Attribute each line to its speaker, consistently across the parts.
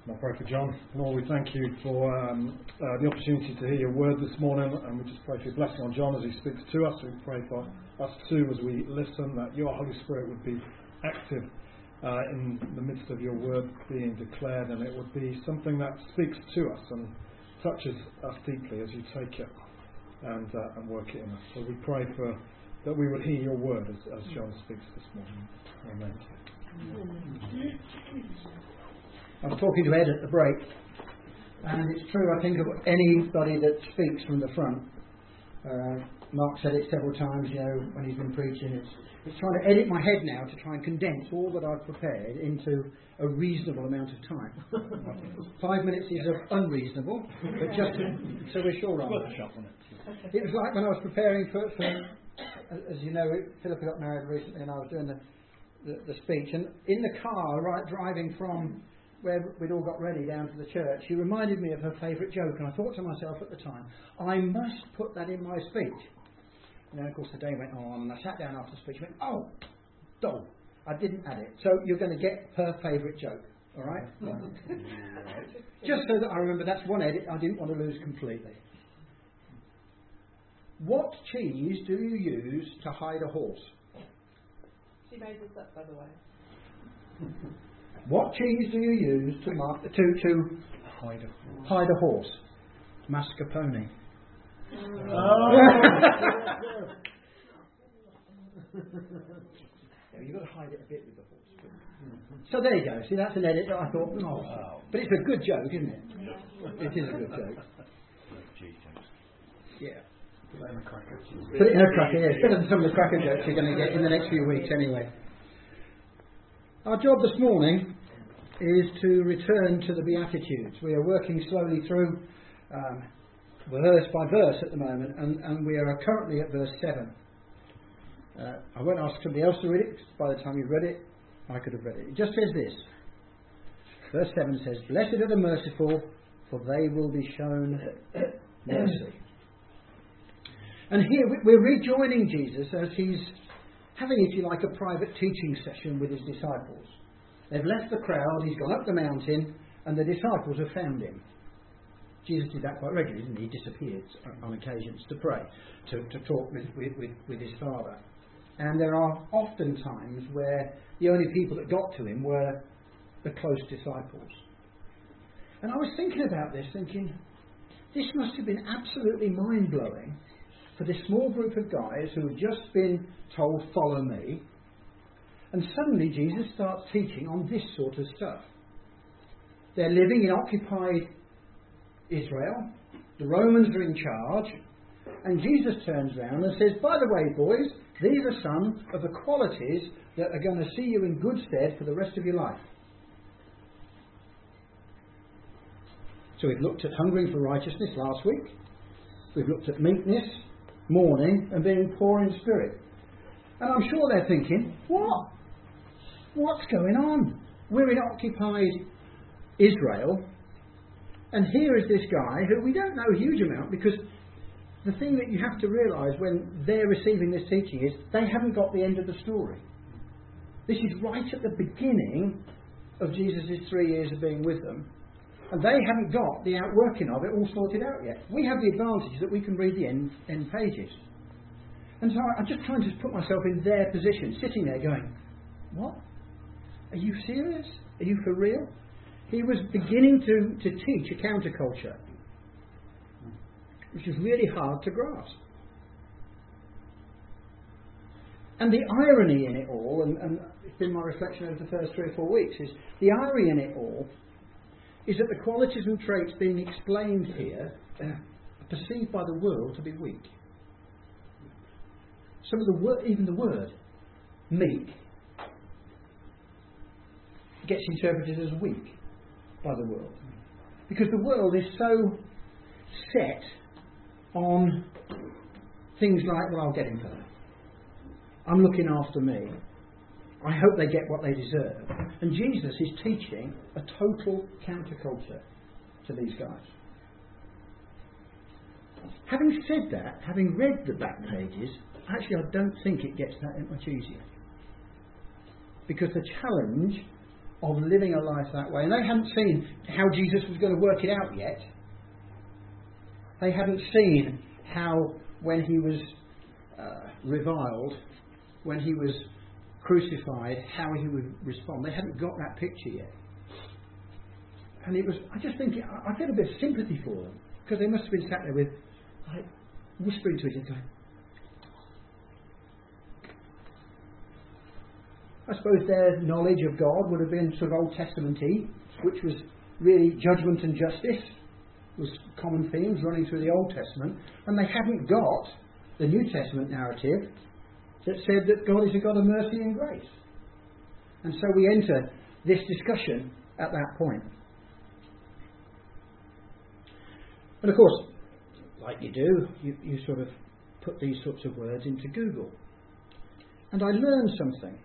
Speaker 1: I'll pray for John. Lord, we thank you for the opportunity to hear your word this morning, and we just pray for your blessing on John as he speaks to us. We pray for us too as we listen, that your Holy Spirit would be active in the midst of your word being declared, and it would be something that speaks to us and touches us deeply as you take it and work it in us. So we pray for that we would hear your word as John speaks this morning. Amen.
Speaker 2: I was talking to Ed at the break, and it's true, I think, of anybody that speaks from the front. Mark said it several times, when he's been preaching. It's trying to edit my head now to try and condense all that I've prepared into a reasonable amount of time. 5 minutes is unreasonable, but just so we're sure on that. It was like when I was preparing for as you know, Philippa got married recently, and I was doing the speech, and in the car, driving from where we'd all got ready down to the church, she reminded me of her favourite joke, and I thought to myself at the time, I must put that in my speech. And then of course the day went on, and I sat down after the speech and went, dog, I didn't add it. So you're going to get her favourite joke, alright? Just so that I remember that's one edit I didn't want to lose completely. What cheese do you use to hide a horse?
Speaker 3: She made this up, by the way.
Speaker 2: What cheese do you use to hide a horse? Mascarpone. You've got to hide it a bit with the horse. So there you go. See, that's an edit that I thought, but it's a good joke, isn't it? It is a good joke. Yeah. Put it in a cracker. It's better than some of the cracker jokes you're going to get in the next few weeks anyway. Our job this morning is to return to the Beatitudes. We are working slowly through verse by verse at the moment, and we are currently at verse 7. I won't ask somebody else to read it, because by the time you've read it, I could have read it. It just says this. Verse 7 says, "Blessed are the merciful, for they will be shown mercy." And here we're rejoining Jesus as he's having, if you like, a private teaching session with his disciples. They've left the crowd, he's gone up the mountain, and the disciples have found him. Jesus did that quite regularly, didn't he? He disappeared on occasions to pray, to talk with his Father. And there are often times where the only people that got to him were the close disciples. And I was thinking about this, thinking, this must have been absolutely mind-blowing for this small group of guys who had just been told, follow me, and suddenly Jesus starts teaching on this sort of stuff. They're living in occupied Israel, the Romans are in charge, and Jesus turns around and says, by the way, boys, these are some of the qualities that are going to see you in good stead for the rest of your life. So we've looked at hungering for righteousness last week. We've looked at meekness, mourning, and being poor in spirit. And I'm sure they're thinking, what? What's going on? We're in occupied Israel, and here is this guy who we don't know a huge amount, because the thing that you have to realise when they're receiving this teaching is they haven't got the end of the story. This is right at the beginning of Jesus' 3 years of being with them, and they haven't got the outworking of it all sorted out yet. We have the advantage that we can read the end pages. And so I'm just trying to put myself in their position, sitting there going, what? Are you serious? Are you for real? He was beginning to teach a counterculture, which is really hard to grasp. And the irony in it all, and it's been my reflection over the first 3 or 4 weeks, is the irony in it all is that the qualities and traits being explained here are perceived by the world to be weak. Some of the even the word meek gets interpreted as weak by the world, because the world is so set on things like, well, I'll get him for that. I'm looking after me. I hope they get what they deserve. And Jesus is teaching a total counterculture to these guys. Having said that, having read the back pages, actually I don't think it gets that much easier. Because the challenge of living a life that way. And they hadn't seen how Jesus was going to work it out yet. They hadn't seen how, when he was reviled, when he was crucified, how he would respond. They hadn't got that picture yet. And it was, I just think, I feel a bit of sympathy for them, because they must have been sat there with, like, whispering to each other, going, I suppose their knowledge of God would have been sort of Old Testament-y, which was really judgment and justice, was common themes running through the Old Testament, and they hadn't got the New Testament narrative that said that God is a God of mercy and grace. And so we enter this discussion at that point. And of course, like you do, you sort of put these sorts of words into Google. And I learned something.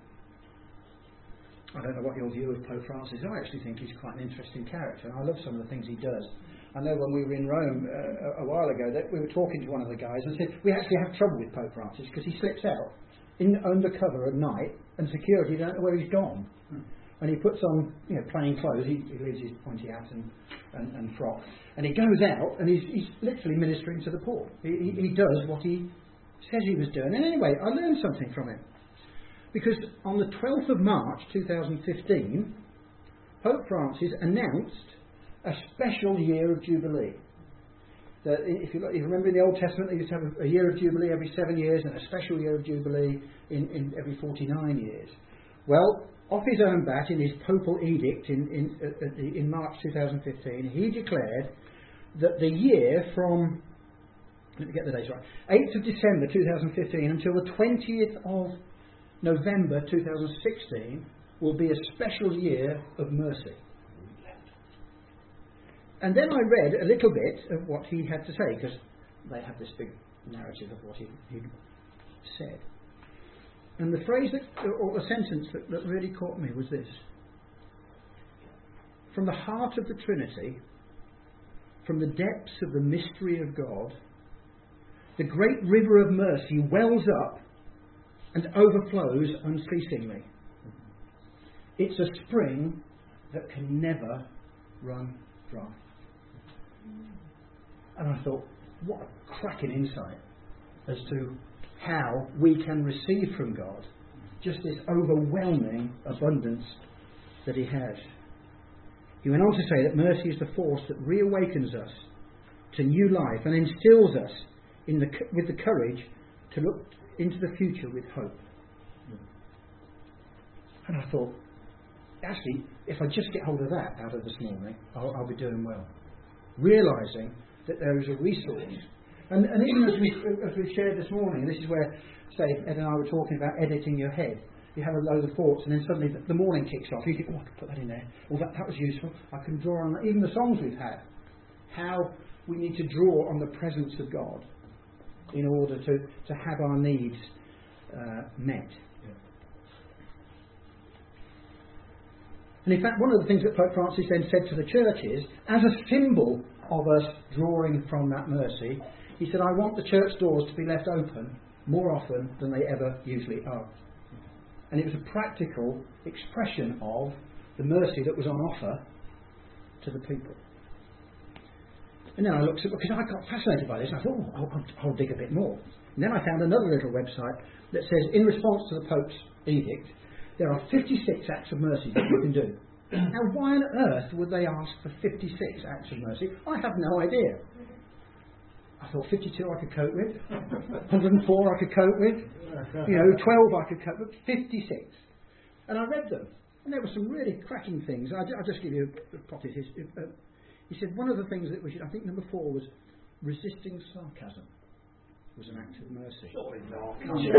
Speaker 2: I don't know what your view of Pope Francis is. I actually think he's quite an interesting character, and I love some of the things he does. I know when we were in Rome a while ago that we were talking to one of the guys and said, we actually have trouble with Pope Francis because he slips out under cover at night and security don't know where he's gone. And he puts on, plain clothes. He leaves his pointy hat and frock. And he goes out and he's literally ministering to the poor. He does what he says he was doing. And anyway, I learned something from him. Because on the 12th of March 2015, Pope Francis announced a special year of Jubilee. That if you remember in the Old Testament, they used to have a year of Jubilee every 7 years and a special year of Jubilee in every 49 years. Well, off his own bat, in his papal edict in March 2015, he declared that the year from, let me get the dates right, 8th of December 2015 until the 20th of November 2016 will be a special year of mercy. And then I read a little bit of what he had to say, because they have this big narrative of what he'd said. And the phrase or the sentence that really caught me was this: from the heart of the Trinity, from the depths of the mystery of God, the great river of mercy wells up and overflows unceasingly. It's a spring that can never run dry. And I thought, what a cracking insight as to how we can receive from God just this overwhelming abundance that he has. He went on to say that mercy is the force that reawakens us to new life and instills us with the courage to look into the future with hope. And I thought, actually, if I just get hold of that out of this morning, I'll be doing well. Realising that there is a resource. And even as we shared this morning, this is where, say, Ed and I were talking about editing your head. You have a load of thoughts and then suddenly the morning kicks off. You think, I could put that in there. Well, that was useful. I can draw on that. Even the songs we've had. How we need to draw on the presence of God in order to have our needs met. And in fact, one of the things that Pope Francis then said to the church is, as a symbol of us drawing from that mercy, he said, I want the church doors to be left open more often than they ever usually are. And it was a practical expression of the mercy that was on offer to the people. And then I looked at, because I got fascinated by this, and I thought, I'll dig a bit more. And then I found another little website that says, in response to the Pope's edict, there are 56 acts of mercy that you can do. Now, why on earth would they ask for 56 acts of mercy? I have no idea. I thought 52 I could cope with, 104 I could cope with, 12 I could cope with, 56. And I read them, and there were some really cracking things. I'll just give you a potted history. He said one of the things that we should, I think number 4 was resisting sarcasm was an act of mercy.
Speaker 4: Surely not.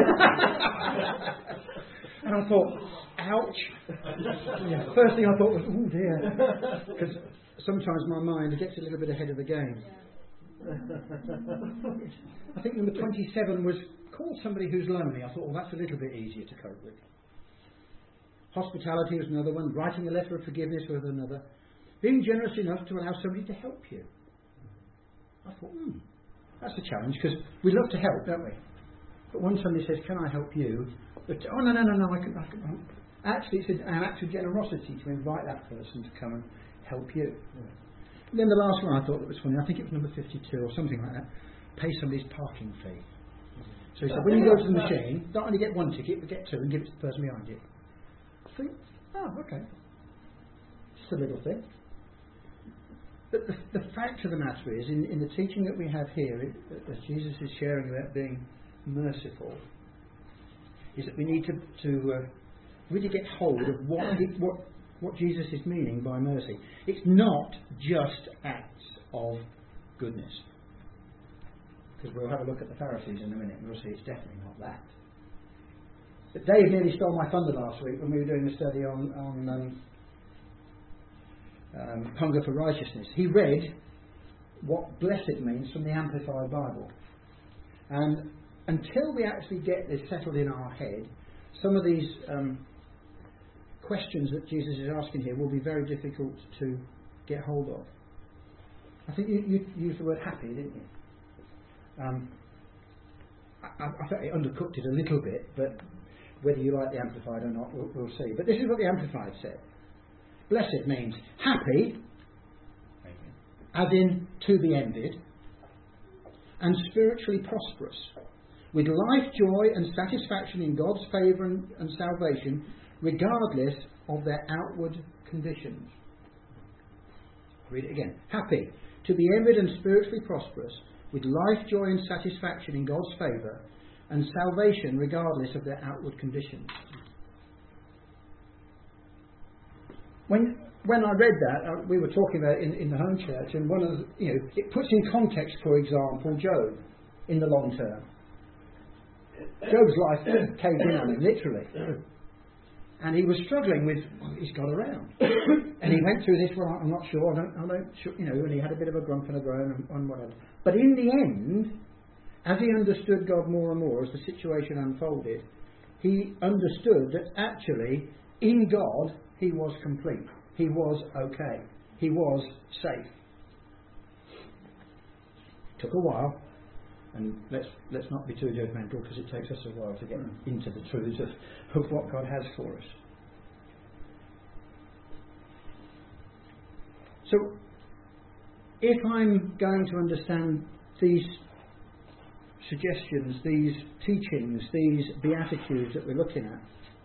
Speaker 2: And I thought, ouch. First thing I thought was, oh dear. Because sometimes my mind gets a little bit ahead of the game. I think number 27 was call somebody who's lonely. I thought, well, that's a little bit easier to cope with. Hospitality was another one. Writing a letter of forgiveness was another. Being generous enough to allow somebody to help you. I thought, that's a challenge, because we love to help, don't we? But when somebody says, can I help you? But, no, I can. Actually, it's an act of generosity to invite that person to come and help you. And then the last one I thought that was funny, I think it was number 52 or something like that, pay somebody's parking fee. So he said, when you go to the machine, don't only get one ticket, but get two and give it to the person behind you. I think, oh, okay. Just a little thing. But the fact of the matter is, in the teaching that we have here, as Jesus is sharing about being merciful, is that we need to really get hold of what Jesus is meaning by mercy. It's not just acts of goodness. Because we'll have a look at the Pharisees in a minute and we'll see it's definitely not that. But Dave nearly stole my thunder last week when we were doing a study on hunger for righteousness. He read what blessed means from the Amplified Bible. And until we actually get this settled in our head, some of these questions that Jesus is asking here will be very difficult to get hold of. I think you used the word happy, didn't you? I think it undercooked it a little bit, but whether you like the Amplified or not, we'll see. But this is what the Amplified said. Blessed means happy, as in to be envied, and spiritually prosperous, with life, joy and satisfaction in God's favour and salvation, regardless of their outward conditions. Read it again. Happy, to be envied and spiritually prosperous, with life, joy and satisfaction in God's favour, and salvation regardless of their outward conditions. When I read that, we were talking about it in the home church, and one of the, it puts in context, for example, Job in the long term. Job's life caved in on him, literally. And he was struggling with, he's got around. And he went through this, well, I'm not sure, I don't and he had a bit of a grump and a groan and whatever. But in the end, as he understood God more and more as the situation unfolded, he understood that actually, in God, he was complete. He was okay. He was safe. Took a while, and let's not be too judgmental, because it takes us a while to get into the truths of what God has for us. So, if I'm going to understand these suggestions, these teachings, these beatitudes that we're looking at,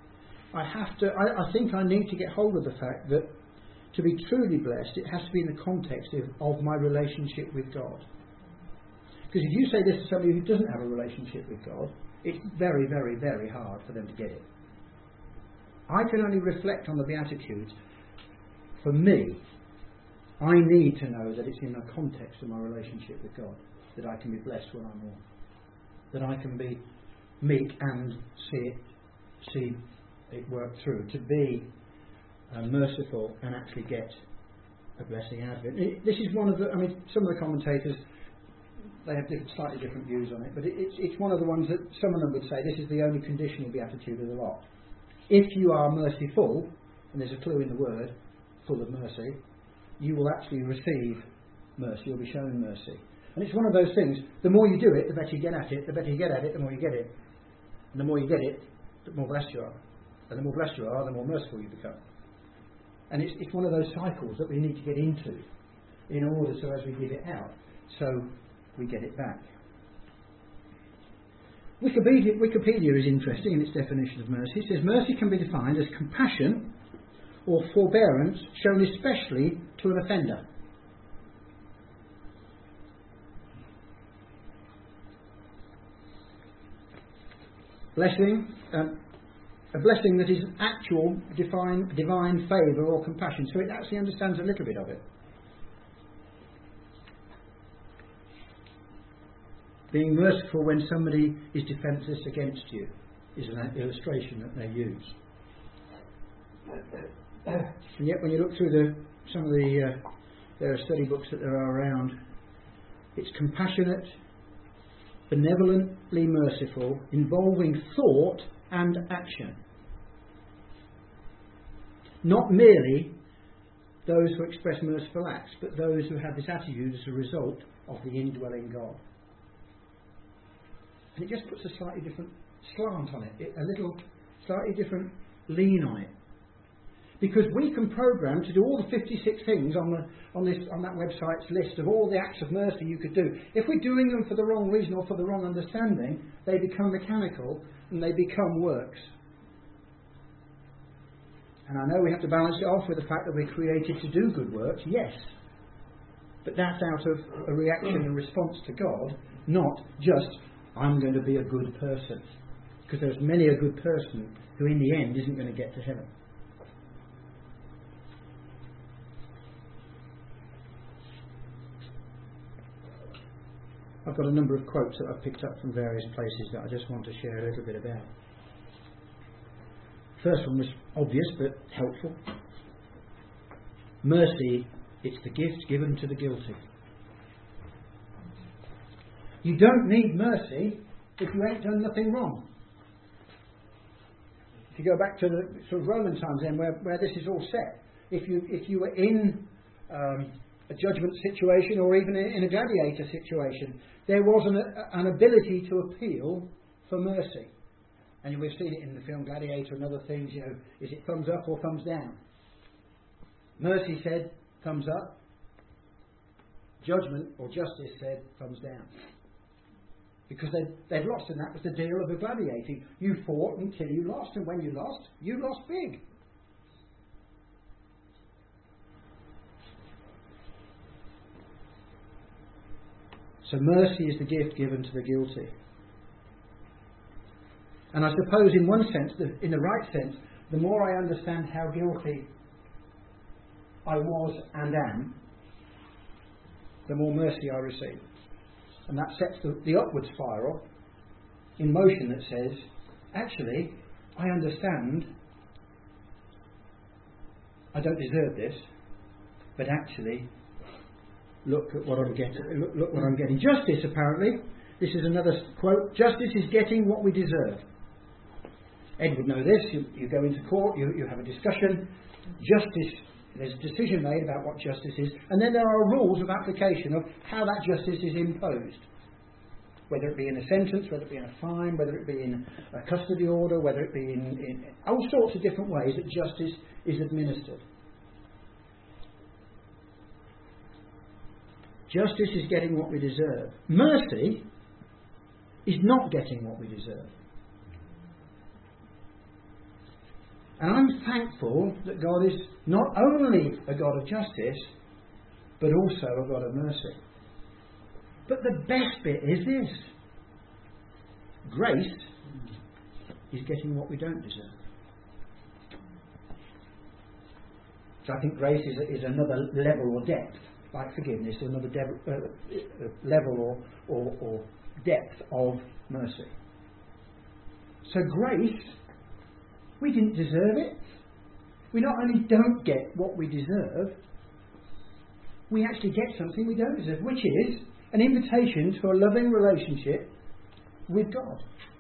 Speaker 2: I think I need to get hold of the fact that to be truly blessed, it has to be in the context of my relationship with God. Because if you say this to somebody who doesn't have a relationship with God, it's very, very, very hard for them to get it. I can only reflect on the Beatitudes. For me, I need to know that it's in the context of my relationship with God that I can be blessed when I'm wrong. That I can be meek and see it work through. To be merciful and actually get a blessing out of it. This is one of the, some of the commentators, they have slightly different views on it, but it's one of the ones that some of them would say this is the only conditional beatitude of the lot. If you are merciful, and there's a clue in the word, full of mercy, you will actually receive mercy, you'll be shown mercy. And it's one of those things, the more you do it, the better you get at it, the better you get at it, the more you get it. And the more you get it, the more blessed you are. And the more blessed you are, the more merciful you become. And it's one of those cycles that we need to get into in order so as we give it out, so we get it back. Wikipedia is interesting in its definition of mercy. It says mercy can be defined as compassion or forbearance shown especially to an offender. Blessing, a blessing that is actual divine favour or compassion. So it actually understands a little bit of it. Being merciful when somebody is defenceless against you is an illustration that they use. And yet when you look through some of their study books that there are around, it's compassionate, benevolently merciful, involving thought and action. Not merely those who express merciful acts, but those who have this attitude as a result of the indwelling God. And it just puts a slightly different slant on it, a little slightly different lean on it. Because we can program to do all the 56 things on that website's list of all the acts of mercy you could do. If we're doing them for the wrong reason or for the wrong understanding, they become mechanical and they become works. And I know we have to balance it off with the fact that we're created to do good works, yes. But that's out of a reaction and response to God, not just, I'm going to be a good person. Because there's many a good person who in the end isn't going to get to heaven. I've got a number of quotes that I've picked up from various places that I just want to share a little bit about. First one was obvious but helpful. Mercy, it's the gift given to the guilty. You don't need mercy if you ain't done nothing wrong. If you go back to the sort of Roman times then where this is all set, if you were in a judgment situation or even in a gladiator situation, there was an ability to appeal for mercy. And we've seen it in the film Gladiator and other things, is it thumbs up or thumbs down? Mercy said thumbs up. Judgment or justice said thumbs down. Because they'd lost, and that was the deal of the gladiator. You fought until you lost, and when you lost big. So mercy is the gift given to the guilty. And I suppose in one sense, in the right sense, the more I understand how guilty I was and am, the more mercy I receive. And that sets the upward spiral in motion that says, actually, I understand I don't deserve this, but actually, look at what I'm getting. Look what I'm getting. Justice, apparently, this is another quote, justice is getting what we deserve. Ed would know this. You go into court, you have a discussion. Justice, there's a decision made about what justice is, and then there are rules of application of how that justice is imposed. Whether it be in a sentence, whether it be in a fine, whether it be in a custody order, whether it be in all sorts of different ways that justice is administered. Justice is getting what we deserve. Mercy is not getting what we deserve. And I'm thankful that God is not only a God of justice, but also a God of mercy. But the best bit is this. Grace is getting what we don't deserve. So I think grace is another level or depth, like forgiveness, another level or depth of mercy. So grace, we didn't deserve it. We not only don't get what we deserve, we actually get something we don't deserve, which is an invitation to a loving relationship with God.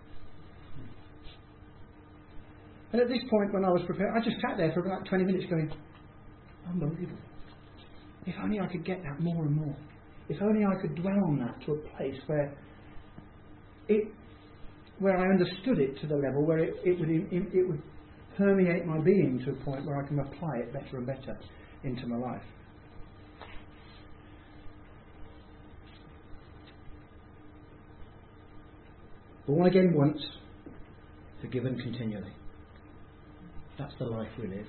Speaker 2: And at this point, when I was prepared, I just sat there for about 20 minutes going, unbelievable. If only I could get that more and more. If only I could dwell on that to a place where I understood it to the level where it would permeate my being to a point where I can apply it better and better into my life. Born again once, forgiven continually. That's the life we live.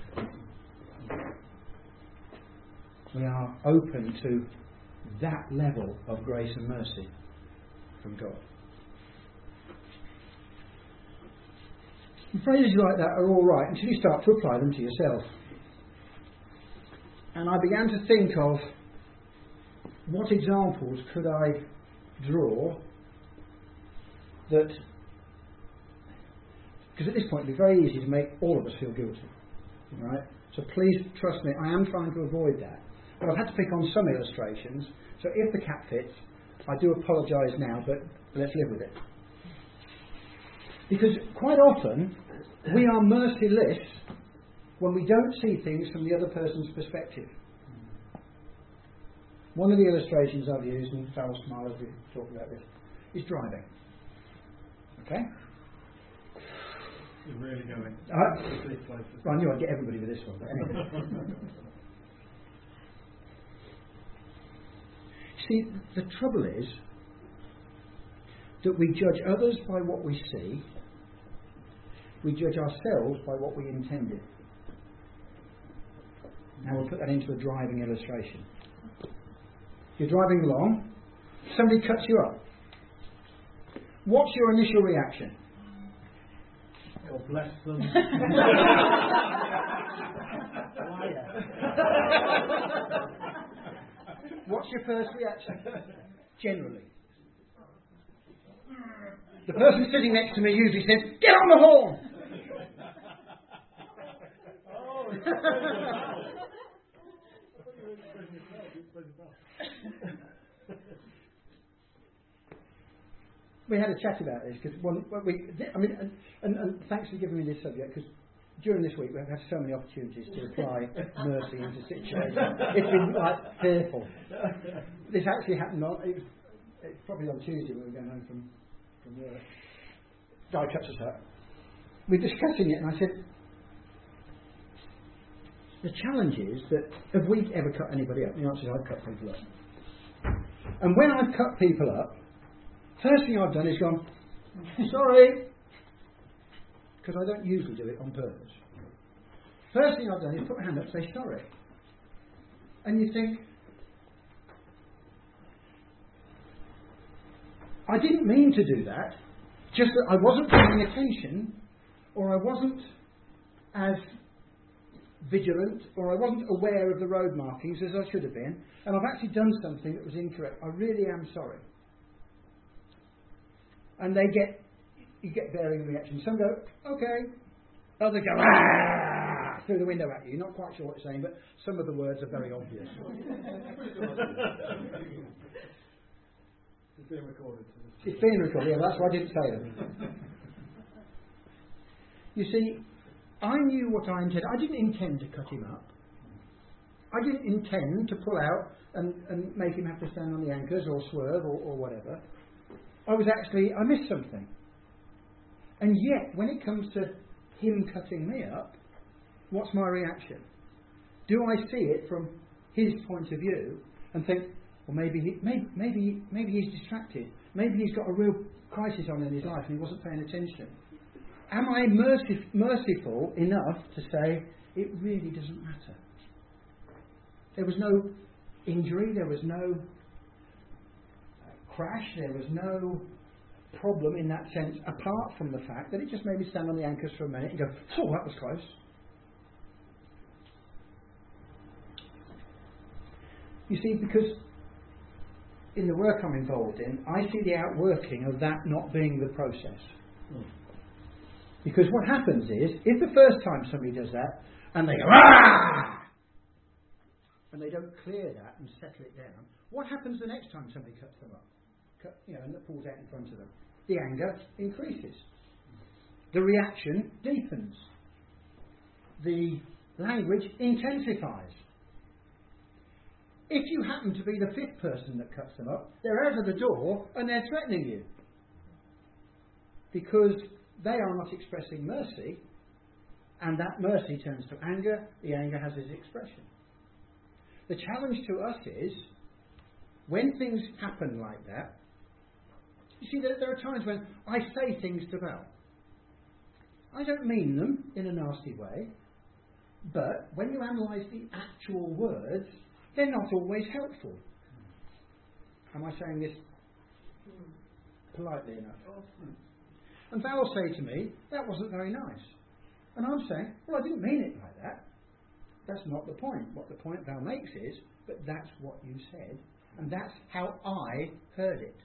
Speaker 2: We are open to that level of grace and mercy from God. And phrases like that are all right until you start to apply them to yourself. And I began to think of what examples could I draw that, because at this point it would be very easy to make all of us feel guilty, right? So please trust me, I am trying to avoid that. But I've had to pick on some illustrations, so if the cap fits, I do apologise now, but let's live with it. Because quite often we are merciless when we don't see things from the other person's perspective. One of the illustrations I've used, and Farrell Smile as we talked about this, is driving. Okay?
Speaker 1: You're really going.
Speaker 2: I knew I'd get everybody with this one, but anyway. See, the trouble is that we judge others by what we see, we judge ourselves by what we intended. Now we'll put that into a driving illustration. You're driving along, somebody cuts you up. What's your initial reaction?
Speaker 1: God bless them.
Speaker 2: What's your first reaction? Generally. The person sitting next to me usually says, "Get on the horn!" We had a chat about this because and thanks for giving me this subject, because during this week we've had so many opportunities to apply mercy into situations. It's been fearful. This actually happened it's probably on Tuesday when we were going home from work. Guy cuts us up. We're discussing it, and I said, the challenge is that have we ever cut anybody up? The answer is I've cut people up. And when I've cut people up, first thing I've done is gone, sorry, because I don't usually do it on purpose. First thing I've done is put my hand up and say sorry. And you think, I didn't mean to do that, just that I wasn't paying attention, or I wasn't as vigilant, or I wasn't aware of the road markings as I should have been, and I've actually done something that was incorrect. I really am sorry. And you get varying reactions. Some go, okay. Others go, ah, through the window at you. Not quite sure what they're saying, but some of the words are very obvious.
Speaker 1: It's being recorded.
Speaker 2: It's being recorded, yeah, that's why I didn't say them. You see, I knew what I intended. I didn't intend to cut him up. I didn't intend to pull out and make him have to stand on the anchors or swerve or whatever. I missed something. And yet, when it comes to him cutting me up, what's my reaction? Do I see it from his point of view and think, well, maybe he's distracted. Maybe he's got a real crisis on in his life and he wasn't paying attention. Am I merciful enough to say, it really doesn't matter? There was no injury, there was no crash, there was no problem in that sense, apart from the fact that it just made me stand on the anchors for a minute and go, oh, that was close. You see, because in the work I'm involved in, I see the outworking of that not being the process. Because what happens is, if the first time somebody does that, and they go, ah! And they don't clear that and settle it down, what happens the next time somebody cuts them up? And that falls out in front of them? The anger increases. The reaction deepens. The language intensifies. If you happen to be the fifth person that cuts them up, they're out of the door and they're threatening you. Because they are not expressing mercy, and that mercy turns to anger, the anger has its expression. The challenge to us is, when things happen like that, you see, there are times when I say things to Val. I don't mean them in a nasty way, but when you analyse the actual words, they're not always helpful. Am I saying this politely enough? And Val will say to me, that wasn't very nice. And I'm saying, well, I didn't mean it like that. That's not the point. What the point Val makes is, but that's what you said, and that's how I heard it.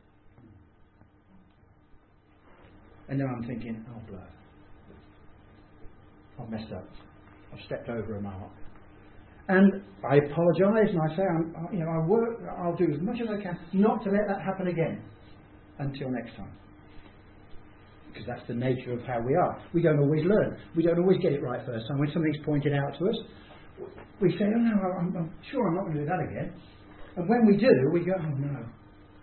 Speaker 2: And then I'm thinking, oh, blood. I've messed up. I've stepped over a mark. And I apologise, and I say, I'll do as much as I can not to let that happen again until next time. Because that's the nature of how we are. We don't always learn. We don't always get it right first time. When something's pointed out to us, we say, oh no, I'm sure I'm not going to do that again. And when we do, we go, oh no.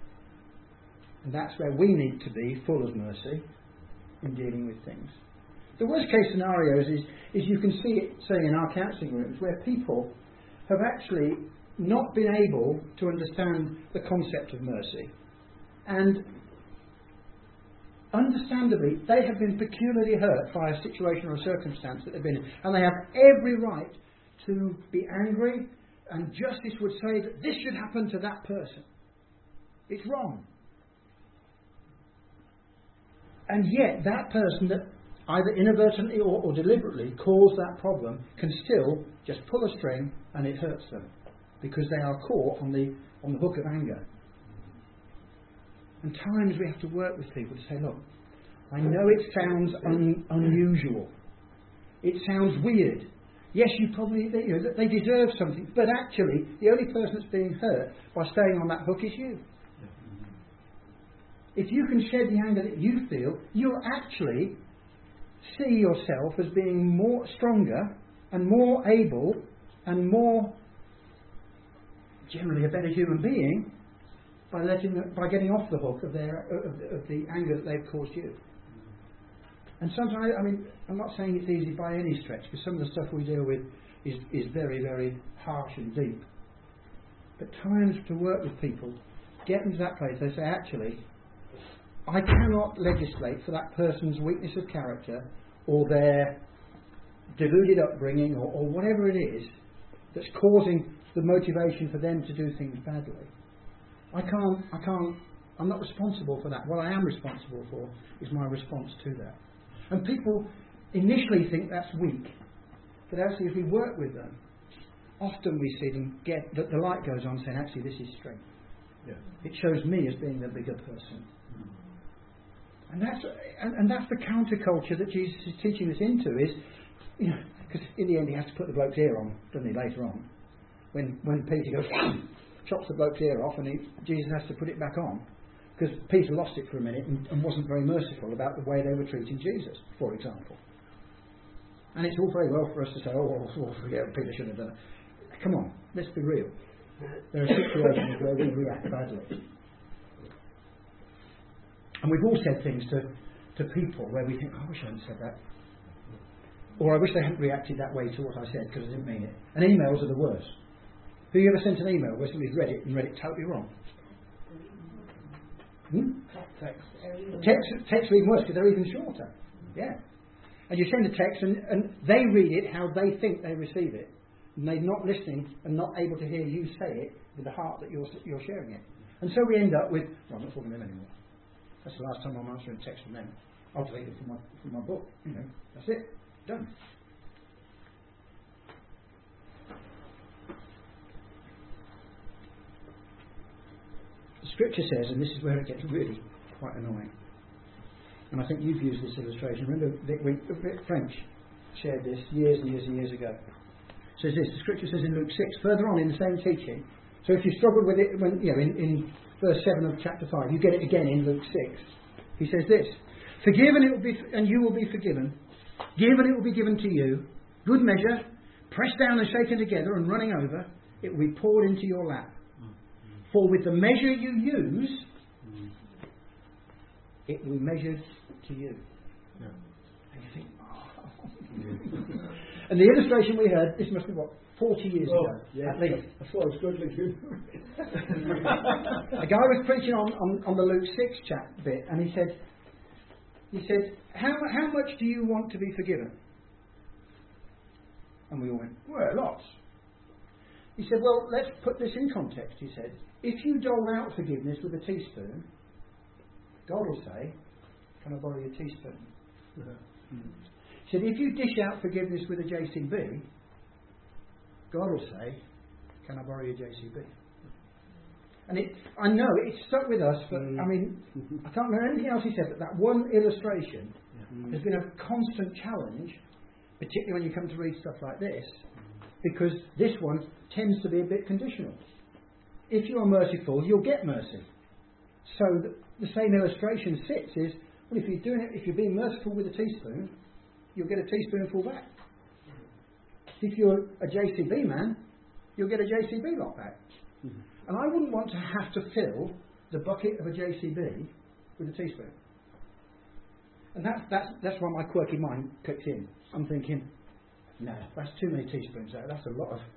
Speaker 2: And that's where we need to be full of mercy in dealing with things. The worst case scenarios is you can see it, say, in our counselling rooms, where people have actually not been able to understand the concept of mercy. And understandably, they have been peculiarly hurt by a situation or a circumstance that they've been in. And they have every right to be angry, and justice would say that this should happen to that person. It's wrong. And yet, that person that either inadvertently or deliberately caused that problem can still just pull a string and it hurts them because they are caught on the hook of anger. And times we have to work with people to say, look, I know it sounds unusual. It sounds weird. Yes, you probably, they deserve something, but actually, the only person that's being hurt by staying on that hook is you. If you can shed the anger that you feel, you'll actually see yourself as being more stronger and more able and more generally a better human being by getting off the hook of the anger that they've caused you. And sometimes, I mean, I'm not saying it's easy by any stretch, because some of the stuff we deal with is very, very harsh and deep. But times to work with people, get them to that place, they say, actually, I cannot legislate for that person's weakness of character or their deluded upbringing or whatever it is that's causing the motivation for them to do things badly. I'm not responsible for that. What I am responsible for is my response to that. And people initially think that's weak, but actually if we work with them, often we see them get, that the light goes on saying, actually this is strength. Yeah. It shows me as being the bigger person. And that's the counterculture that Jesus is teaching us into, is, because in the end he has to put the bloke's ear on, doesn't he, later on. When Peter goes, chops the bloke's ear off, and Jesus has to put it back on, because Peter lost it for a minute and wasn't very merciful about the way they were treating Jesus, for example. And it's all very well for us to say, yeah, Peter shouldn't have done it. Come on, let's be real. There are situations where we react badly. And we've all said things to people where we think, I wish I hadn't said that. Or I wish they hadn't reacted that way to what I said because I didn't mean it. And emails are the worst. Have you ever sent an email where somebody's read it and read it totally wrong? Text are even worse because they're even shorter. Yeah. And you send a text and they read it how they think they receive it. And they're not listening and not able to hear you say it with the heart that you're sharing it. And so we end up with, I'm not talking to them anymore. That's the last time I'm answering a text from them. I'll delete it from my book. That's it. Done. The scripture says, and this is where it gets really quite annoying, and I think you've used this illustration. Remember Vic French shared this years and years and years ago. It says this, the scripture says in Luke 6, further on in the same teaching. So if you struggled with it when in verse 7 of chapter 5, you get it again in Luke 6. He says this, forgive and you will be forgiven. Give and it will be given to you. Good measure, pressed down and shaken together and running over, it will be poured into your lap. For with the measure you use, it will be measured to you. Yeah. And you think, And the illustration we heard, this must be 40 years ago,
Speaker 1: yeah,
Speaker 2: at least.
Speaker 1: I thought it was good.
Speaker 2: A guy was preaching on the Luke 6 bit, and he said, how much do you want to be forgiven? And we all went, well, lots. He said, well, let's put this in context. He said, if you dole out forgiveness with a teaspoon, God will say, can I borrow your teaspoon? He said, if you dish out forgiveness with a JCB, God will say, can I borrow your JCB? And I know it's stuck with us, but I mean, I can't remember anything else he said, but that one illustration has been a constant challenge, particularly when you come to read stuff like this, because this one tends to be a bit conditional. If you are merciful, you'll get mercy. So the same illustration sits is, well, if you're being merciful with a teaspoon, you'll get a teaspoonful back. If you're a JCB man, you'll get a JCB lot back. And I wouldn't want to have to fill the bucket of a JCB with a teaspoon. And that's why my quirky mind kicks in. I'm thinking, no, that's too many teaspoons there. That's a lot of...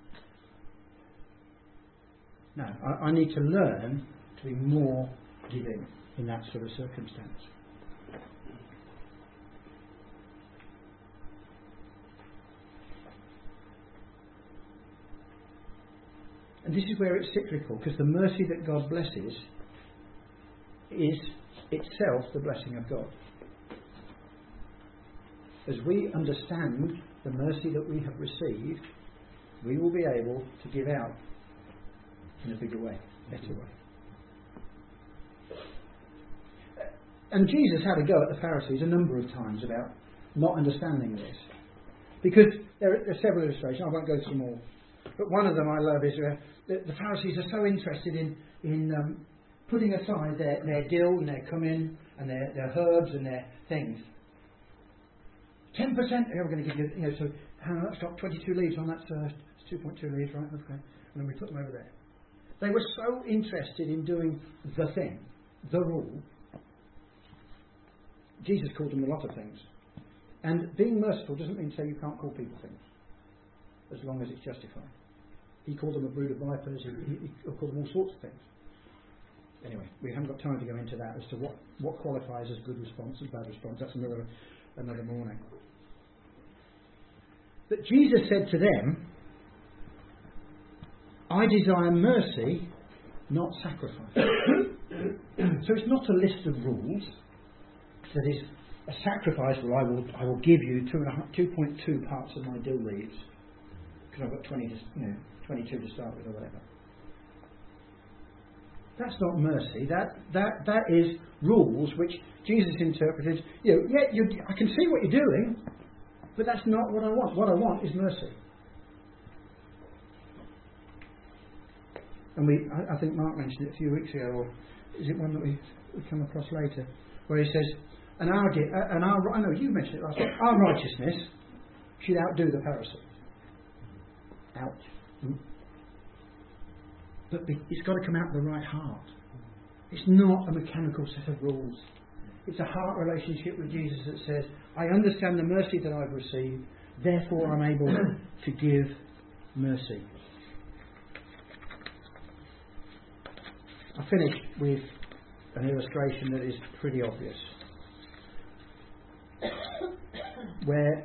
Speaker 2: No, I need to learn to be more giving in that sort of circumstance. And this is where it's cyclical, because the mercy that God blesses is itself the blessing of God. As we understand the mercy that we have received, we will be able to give out in a bigger way, better way. And Jesus had a go at the Pharisees a number of times about not understanding this. Because there are several illustrations, I won't go through them all. But one of them I love is the Pharisees are so interested in putting aside their dill and their cumin and their herbs and their things. 10%, we're going to give you, so that's got 22 leaves on, that's 2.2 leaves, right? Okay. And then we put them over there. They were so interested in doing the thing, the rule. Jesus called them a lot of things. And being merciful doesn't mean to say you can't call people things, as long as it's justified. He called them a brood of vipers, he called them all sorts of things. Anyway, we haven't got time to go into that as to what qualifies as good response and bad response. That's another morning. But Jesus said to them, I desire mercy, not sacrifice. So it's not a list of rules that is a sacrifice where I will give you 2.2 parts of my dill leaves because I've got 22 to start with or whatever. That's not mercy. That is rules which Jesus interpreted. I can see what you're doing, but that's not what I want. What I want is mercy. And I think Mark mentioned it a few weeks ago, or is it one that we come across later, where he says, I know you mentioned it last week, our righteousness should outdo the Pharisees. Ouch. But it's got to come out of the right heart. It's not a mechanical set of rules. It's a heart relationship with Jesus that says, I understand the mercy that I've received, therefore I'm able to give mercy. I finish with an illustration that is pretty obvious. Where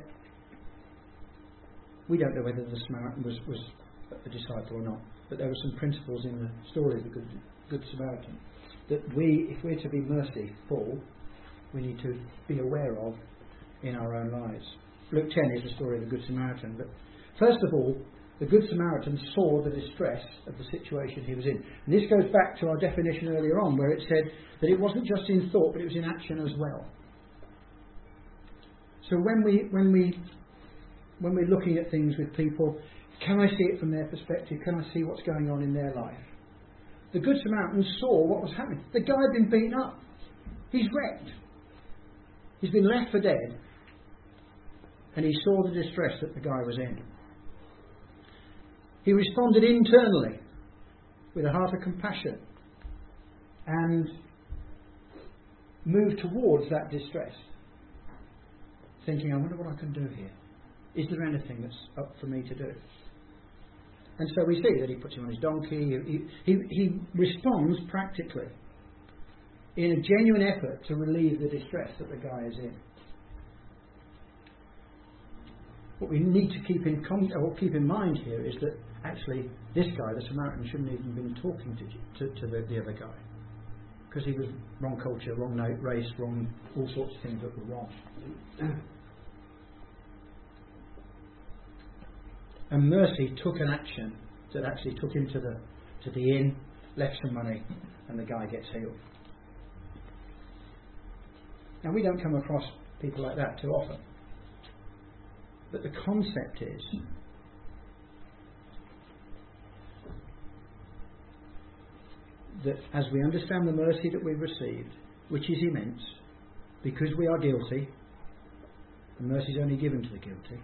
Speaker 2: we don't know whether the Samaritan was a disciple or not, but there were some principles in the story of the Good Samaritan that if we're to be merciful, we need to be aware of in our own lives. Luke 10 is the story of the Good Samaritan, but first of all, the Good Samaritan saw the distress of the situation he was in. And this goes back to our definition earlier on, where it said that it wasn't just in thought, but it was in action as well. So when we're looking at things with people, can I see it from their perspective? Can I see what's going on in their life? The Good Samaritan saw what was happening. The guy had been beaten up. He's wrecked. He's been left for dead. And he saw the distress that the guy was in. He responded internally with a heart of compassion and moved towards that distress, thinking, I wonder what I can do here. Is there anything that's up for me to do? And so we see that he puts him on his donkey. He responds practically in a genuine effort to relieve the distress that the guy is in. What we need to keep in mind here is that actually this guy, the Samaritan, shouldn't have even been talking to the other guy, because he was wrong culture, wrong race, wrong all sorts of things that were wrong. And mercy took an action that actually took him to the inn, left some money, and the guy gets healed. Now we don't come across people like that too often. But the concept is that as we understand the mercy that we've received, which is immense, because we are guilty, and mercy is only given to the guilty,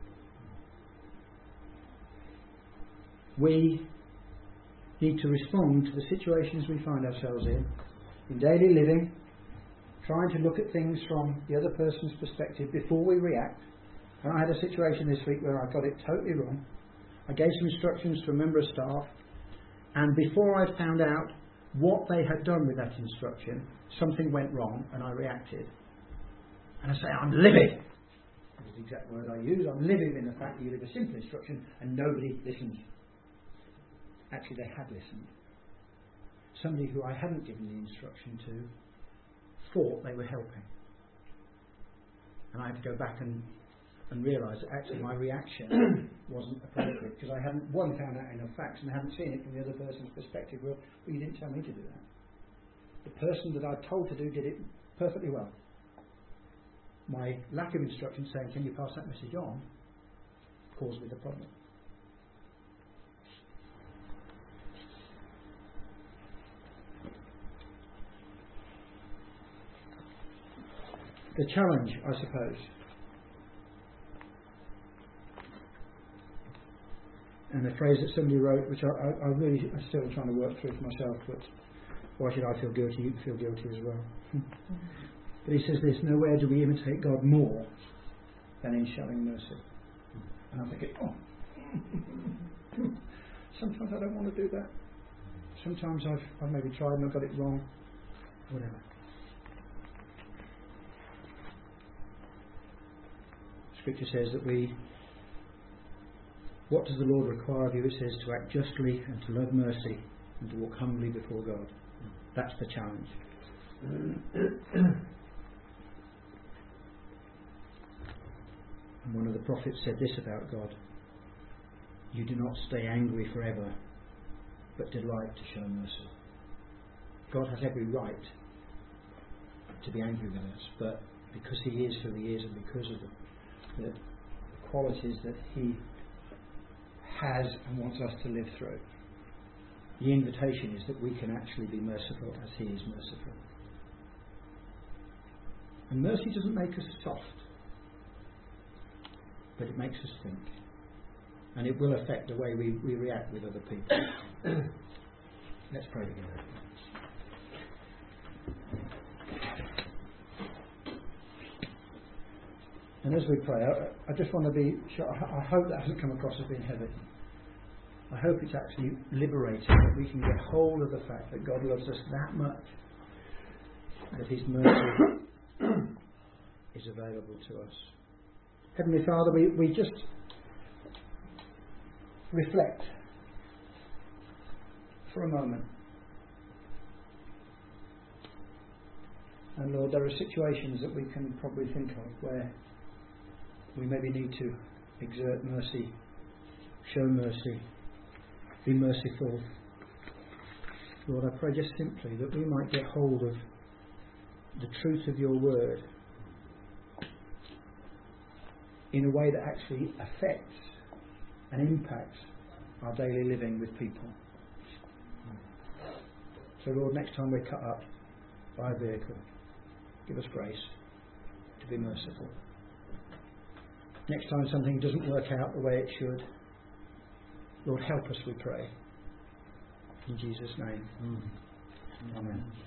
Speaker 2: we need to respond to the situations we find ourselves in daily living, trying to look at things from the other person's perspective before we react. And I had a situation this week where I got it totally wrong. I gave some instructions to a member of staff, and before I found out what they had done with that instruction, something went wrong and I reacted. And I say, I'm livid. That is the exact word I use. I'm livid in the fact that you give a simple instruction and nobody listens. Actually, they had listened. Somebody who I hadn't given the instruction to thought they were helping. And I had to go back and realise that actually my reaction wasn't appropriate, because I hadn't, one, found out enough facts and hadn't seen it from the other person's perspective. Well, you didn't tell me to do that. The person that I told to do did it perfectly well. My lack of instruction saying, can you pass that message on, caused me the problem. The challenge, I suppose, and the phrase that somebody wrote, which I'm still trying to work through for myself, but why should I feel guilty? You can feel guilty as well. But he says this: nowhere do we imitate God more than in showing mercy. And I'm thinking, sometimes I don't want to do that. Sometimes I've maybe tried and I've got it wrong. Whatever. Scripture says that what does the Lord require of you? It says to act justly and to love mercy and to walk humbly before God. That's the challenge. And one of the prophets said this about God: you do not stay angry forever, but delight to show mercy. God has every right to be angry with us, but because He is who He is, and because of the qualities that He has and wants us to live through, the invitation is that we can actually be merciful as He is merciful. And mercy doesn't make us soft, but it makes us think, and it will affect the way we react with other people. Let's pray together. And as we pray, I just want to be sure, I hope that hasn't come across as being heavy. I hope it's actually liberating, that we can get hold of the fact that God loves us that much, that His mercy is available to us. Heavenly Father, we just reflect for a moment. And Lord, there are situations that we can probably think of where we maybe need to exert mercy, show mercy, be merciful. Lord, I pray just simply that we might get hold of the truth of your word in a way that actually affects and impacts our daily living with people. So Lord, next time we're cut up by a vehicle, give us grace to be merciful. Next time something doesn't work out the way it should, Lord, help us, we pray. In Jesus' name. Amen.